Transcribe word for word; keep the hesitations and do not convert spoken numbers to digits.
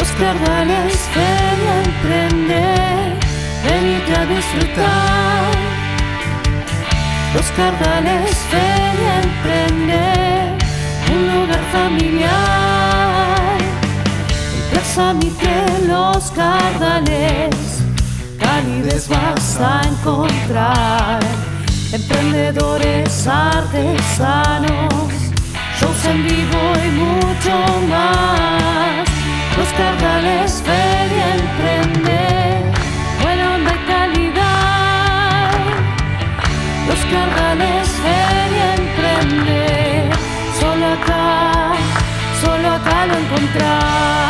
Los Cardales Feria Emprende, venite a disfrutar. Los Cardales Feria Emprende, un lugar familiar. En Plaza Mitre Los Cardales, calidez vas a encontrar. Emprendedores artesanos, shows en vivo y mucho más. Los Cardales Feria Emprende, buena onda y calidad. Los Cardales Feria Emprende, solo acá, solo acá lo encontrás.